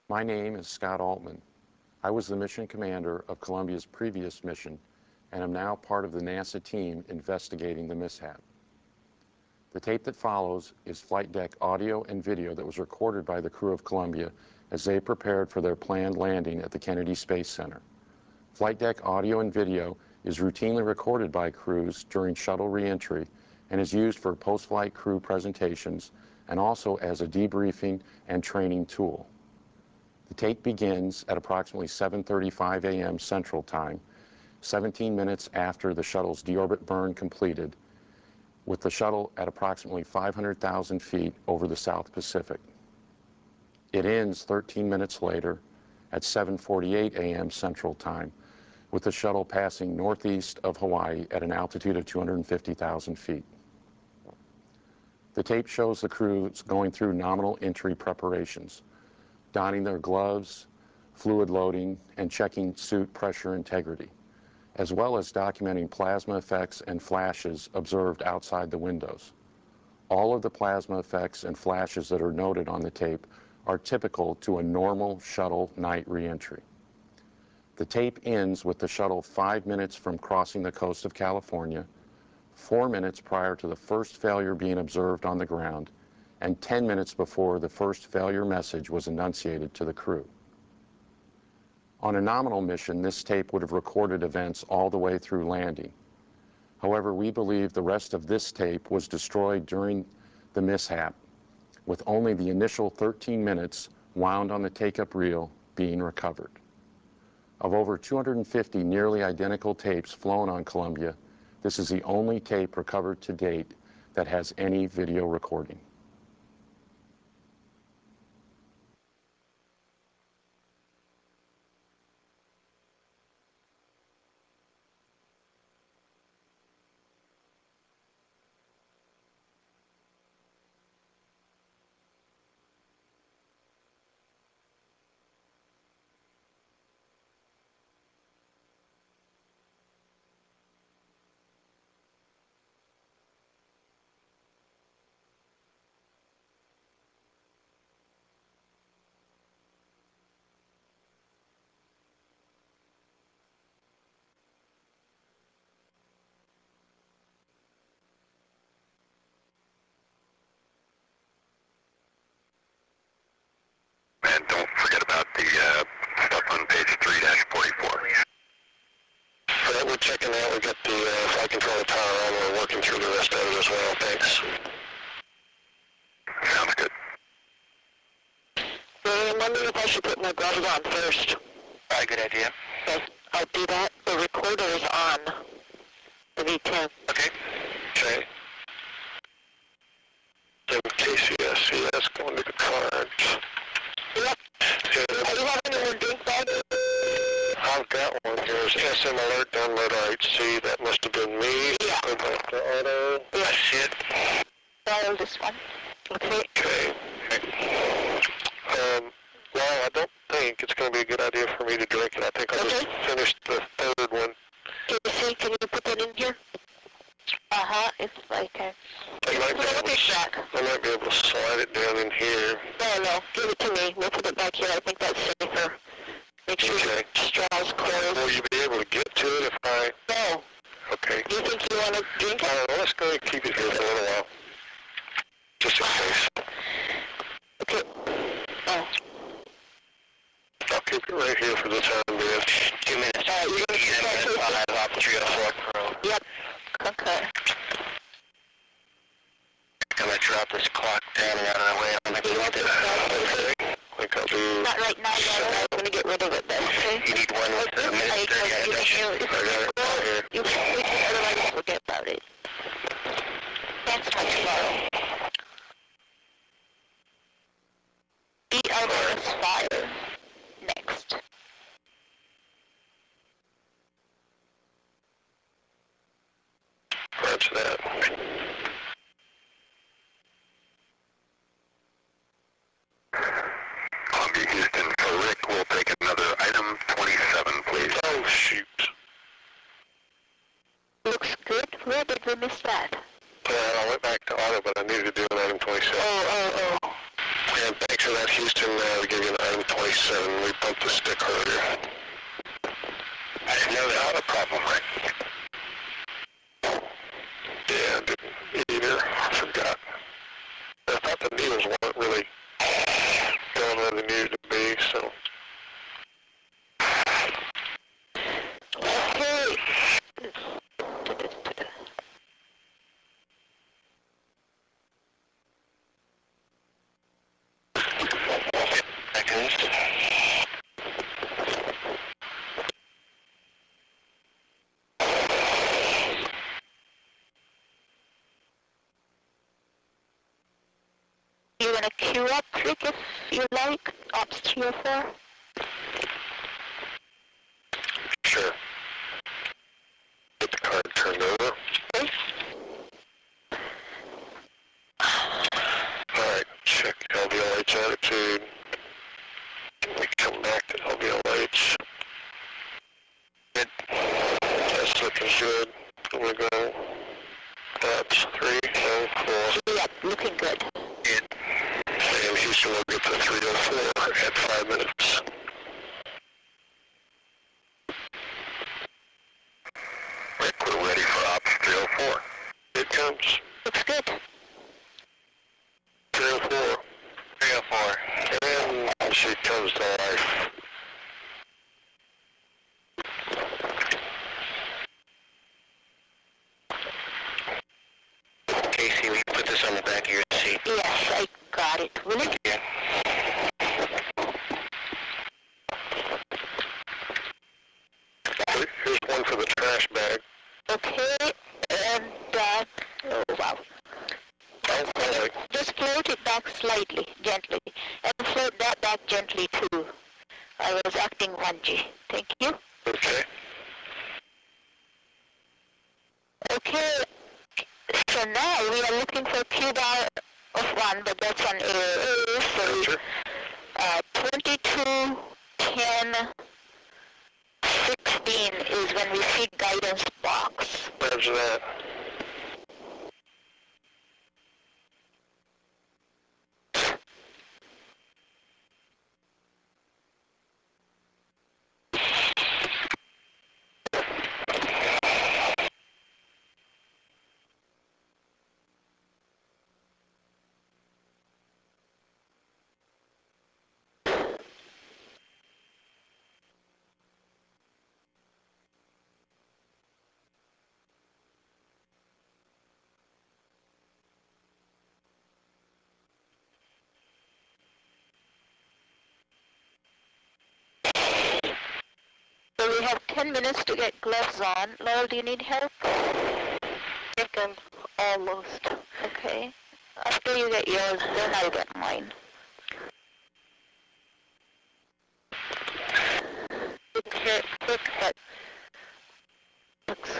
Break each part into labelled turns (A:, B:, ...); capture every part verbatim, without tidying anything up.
A: My name is Scott Altman. I was the mission commander of Columbia's previous mission and am now part of the NASA team investigating the mishap. The tape that follows is flight deck audio and video that was recorded by the crew of Columbia as they prepared for their planned landing at the Kennedy Space Center. Flight deck audio and video is routinely recorded by crews during shuttle reentry and is used for post-flight crew presentations and also as a debriefing and training tool. The tape begins at approximately seven thirty-five a m Central Time, seventeen minutes after the shuttle's deorbit burn completed, with the shuttle at approximately five hundred thousand feet over the South Pacific. It ends thirteen minutes later at seven forty-eight a m Central Time, with the shuttle passing northeast of Hawaii at an altitude of two hundred fifty thousand feet. The tape shows the crews going through nominal entry preparations, donning their gloves, fluid loading, and checking suit pressure integrity, as well as documenting plasma effects and flashes observed outside the windows. All of the plasma effects and flashes that are noted on the tape are typical to a normal shuttle night reentry. The tape ends with the shuttle five minutes from crossing the coast of California, four minutes prior to the first failure being observed on the ground, and ten minutes before the first failure message was enunciated to the crew. On a nominal mission, this tape would have recorded events all the way through landing. However, we believe the rest of this tape was destroyed during the mishap, with only the initial thirteen minutes wound on the take-up reel being recovered. Of over two hundred fifty nearly identical tapes flown on Columbia, this is the only tape recovered to date that has any video recording.
B: And don't forget about the uh, stuff on page three dash forty-four. All right, we're checking out. We got the uh, flight controller power on. We're working through the rest of it as well. Thanks. Sounds good.
C: Uh, I'm wondering if I should put my gloves on first.
B: Uh, good idea.
C: Okay, I'll do that. The recorder is on. The V ten.
B: Okay. Okay. M K C S C S going to the cards.
C: Yep.
B: Yeah.
C: Do you have any more drink bags?
B: I've got one here. It's S M alert download right. See, that must have been me.
C: Yeah.
B: Go back to auto. That's it.
C: Follow this one. Okay.
B: Okay. Um, well, I don't think it's going to be a good idea for me to drink it. I think I'll just
C: Okay.
B: finish the third one.
C: Can you see? Can you put that in here? Uh-huh. It's okay.
B: I might, be
C: Put
B: able
C: it
B: to,
C: back.
B: I might be able to slide it down in here.
C: No, no. Give it to me. We'll put it back here. I think that's safer. Make sure
B: Okay.
C: the straw's closed.
B: Will you be able to get to it if I...
C: No.
B: Okay.
C: Do you think you want to drink
B: All
C: it?
B: right, well, let's go ahead and keep it here for a little while. Just in case.
C: Okay. Oh.
B: I'll keep it right here for the time being. Two minutes.
C: All right, you're going to keep that
B: I'll
C: safe?
B: have off three oh four Pro.
C: Yep. Okay.
B: I'm going to drop this clock down and out of the way. I'm going to get it. Okay. I think I'll do...
C: Not right now, yet. I'm going to get rid of it then, okay?
B: You need one with a minute
C: I,
B: thirty
C: I,
B: on it, don't you?
C: you,
B: I got it right here.
C: you can wait, otherwise forget about it. That's my tomorrow. Eat out of this fire. Next.
B: Roger that. Columbia, Houston, for Rick, we'll take another item twenty-seven, please. Oh, shoot.
C: Looks good. Where did we miss that?
B: Yeah, I went back to auto, but I needed to do an item twenty-seven.
C: Oh, oh, oh.
B: And thanks Roger that, Houston. Uh, we give you an item twenty-seven. We bumped the stick earlier. I didn't know that was a problem, right? Yeah, I didn't either. I forgot. I thought the needles weren't really going where they needed to be, so.
C: Okay.
B: Seconds.
C: You want to queue up, Rick, if you like? Ops three or four?
B: Sure. Get the card turned over.
C: Okay.
B: Alright, check L V L H attitude. We come back to L V L H. Good. That's looking good. We're going Ops three oh four.
C: Yep, looking good.
B: Good. And Houston will get to three oh four at five minutes. Rick, we're ready for Ops three oh four. It comes.
C: Looks good.
B: three oh four. three oh four. And she comes to life. Casey, will you put this on the back of your seat?
C: Yes, I got it. Will it?
B: Yeah. Here's one for the trash bag.
C: Okay, and, uh, oh, wow.
B: Oh, boy.
C: Just float it back slightly, gently, and float that back gently too. I was acting lungy. Thank you.
B: Okay.
C: Okay, so now we are looking for Q bar of one, but that's on A A A, so
B: Roger.
C: uh, twenty-two, ten, sixteen is when we see guidance box.
B: Roger that.
C: So we have ten minutes to get gloves on. Laurel, do you need help? I think I'm almost. Okay. After you get yours, then I'll get mine. It's very quick, but looks.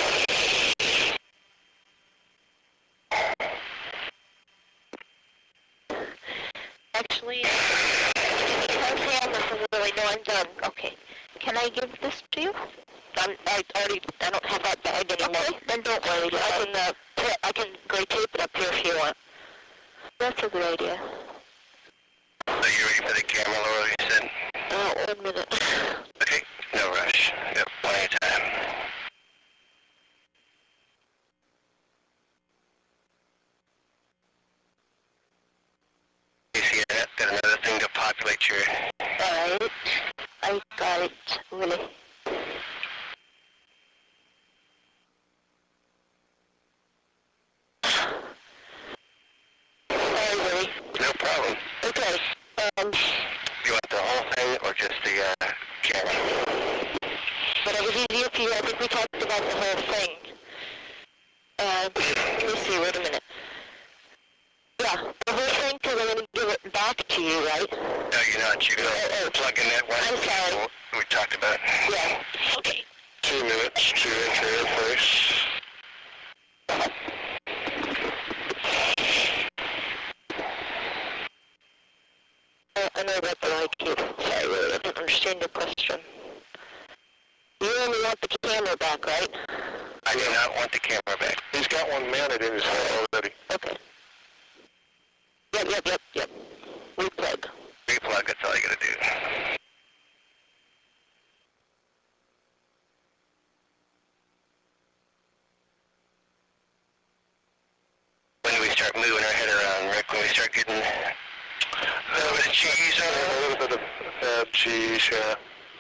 C: Actually, can I say on the Willie? No, I'm done. Okay. Can I give this to you? I'm, I already, I don't have that bag anymore. Okay, then don't worry. I can, uh, put, I can gray tape it up here if you want. That's a good idea.
B: Are you ready for the camera, Laura, you said?
C: Oh, one minute.
B: Okay, no rush. Yep, plenty of time. You see that? Got another thing to populate your...
C: Alright. I got it, Willie. Sorry, Willie.
B: No problem.
C: Okay, um,
B: You want the whole thing or just the, uh, camera?
C: whatever's easier for you. I think we talked about the whole thing. Uh, let me see, wait a minute. Yeah, the whole thing, because I'm going to give it back to you, right?
B: No, you're not. You're going to
C: Oh, oh.
B: plug in that one.
C: I'm sorry.
B: We talked about.
C: Yeah. Okay.
B: Two minutes to enter airplace.
C: Uh, I know about the I Q. Sorry, Willie, I didn't understand your question. You only want the camera back, right?
B: I do not want the camera back. He's got one mounted in his head already.
C: Okay. Yep, yep, yep, yep. Replay. replug.
B: Replug, that's all you gotta do. When do we start moving our head around, Rick? When we start getting a little bit of cheese on it? A little bit of uh, cheese, yeah.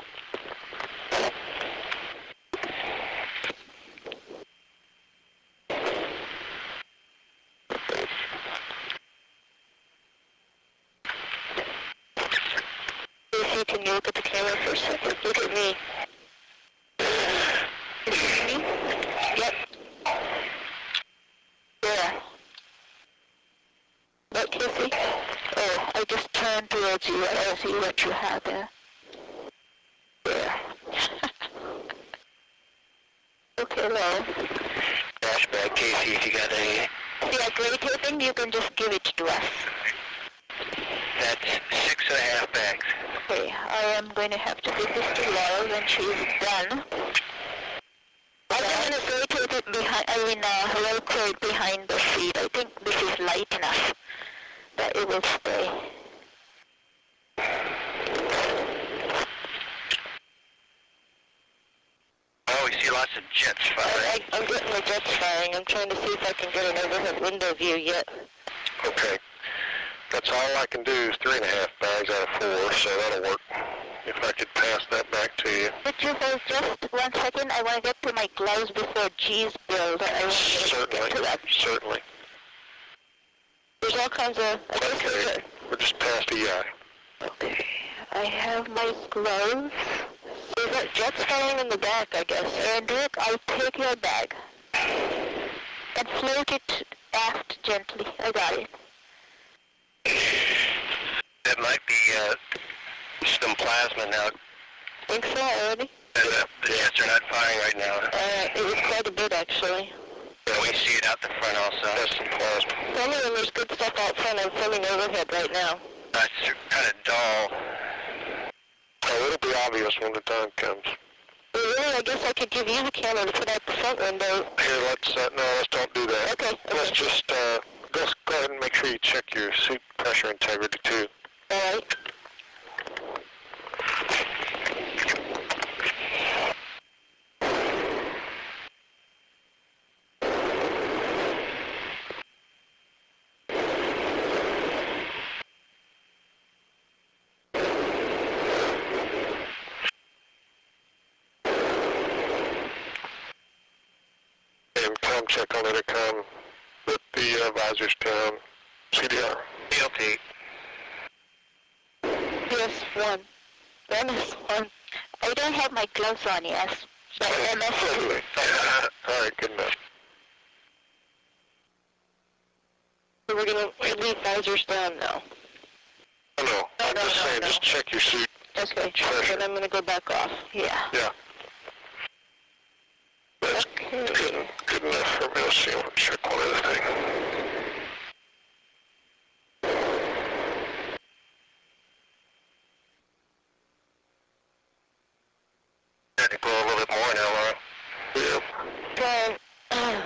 C: Lucy, can you look at the camera for a second? Look at me. You see me? Yep. Where? What, Kissy? Oh, I just turned towards you. I don't see what you have there. There. Okay, well.
B: Flashback, Casey, if you got any.
C: Yeah, gray taping, you can just give it to us.
B: That's six and a half bags.
C: Okay, I am going to have to give this to Laura when she's done. I'm going to gray tape it behind, I mean, uh, Velcro behind the seat. I think this is light enough that it will stay.
B: Oh, we see lots of jets firing.
C: I, I'm getting the jets firing. I'm trying to see if I can get an overhead window view yet.
B: Okay. That's all I can do is three and a half bags out of four, so that'll work. If I could pass that back to you.
C: Could you hold just one second? I want to get to my gloves before G's build. I want to
B: Certainly.
C: get to that.
B: Certainly.
C: There's all kinds of...
B: Okay. We're just past the eye.
C: Okay. I have my gloves. There's that jets flying in the back, I guess. And Rick, I'll take your bag. And float it aft gently. I got it.
B: That might be uh, some plasma now.
C: Think so already?
B: And, uh, the jets are not firing right now.
C: Uh, it was quite a bit, actually.
B: Yeah, we see it out the front also. That's some plasma.
C: Some of them, there's good stuff out front. I'm filming overhead right now.
B: That's kind of dull. Oh, it'll be obvious when the time comes.
C: Well, really, I guess I could give you the camera to put out the front window.
B: Here, let's, uh, no, let's don't do that.
C: Okay, okay.
B: Let's just, uh, go, go ahead and make sure you check your seat pressure integrity, too.
C: All right.
B: And com check on intercom with the uh, visors down. C D R. B L T.
C: P S one. M S one. I don't have my gloves on, yes. But M S two.
B: All right, good enough.
C: So we're going to leave visors down now.
B: No, no, I'm
C: no,
B: just
C: no,
B: saying,
C: no.
B: just check your seat.
C: Okay.
B: Pressure.
C: Then I'm going to go back off. Yeah.
B: Yeah. That's
C: Okay.
B: good, good enough for me to see. I'll check one other thing. I think blow a little bit more now, Laura. Yep.
C: Then, uh,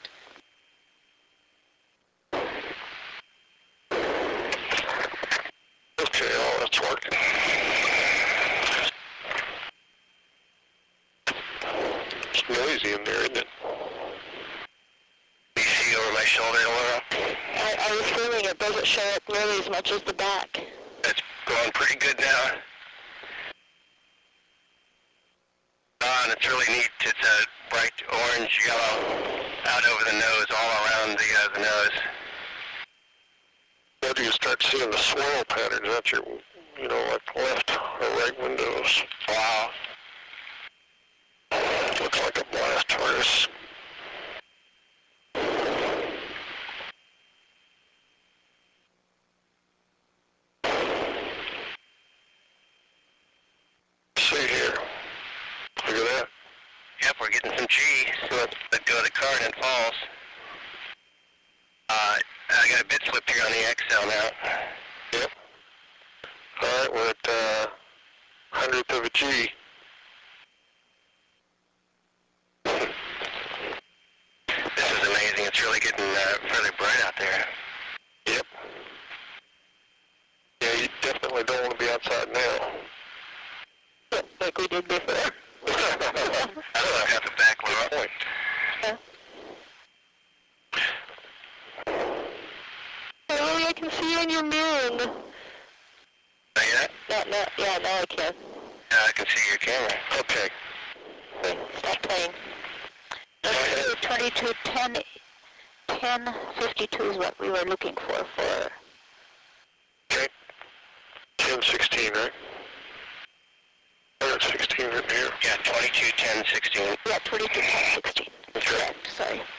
B: Okay, all that's working. It's noisy in there, isn't it? You see over my shoulder, Laura?
C: I, I was feeling it doesn't show up nearly as much as the back.
B: It's going pretty good now. Uh, and it's really neat. It's a bright orange yellow out over the nose, all around the, uh, the nose. Where do you start seeing the swirl patterns at your, you know, like left or right windows? Wow. Looks like a blast furnace. See here. Look at that. Yep, we're getting some G. Let, let go of the car and it falls. Uh, I got a bit slip here on the X L now. Yep. All right, we're at uh, hundredth of a G. This is amazing. It's really getting uh, fairly bright out there. Yep. Yeah, you, see your camera. Okay.
C: Okay, stop playing. twenty-two ten, ten fifty-two is what we were looking for for.
B: Okay. ten sixteen, right? Oh, sixteen right here. Yeah, twenty-two ten sixteen.
C: Yeah, twenty-two ten sixteen.
B: Okay.
C: Correct, sorry.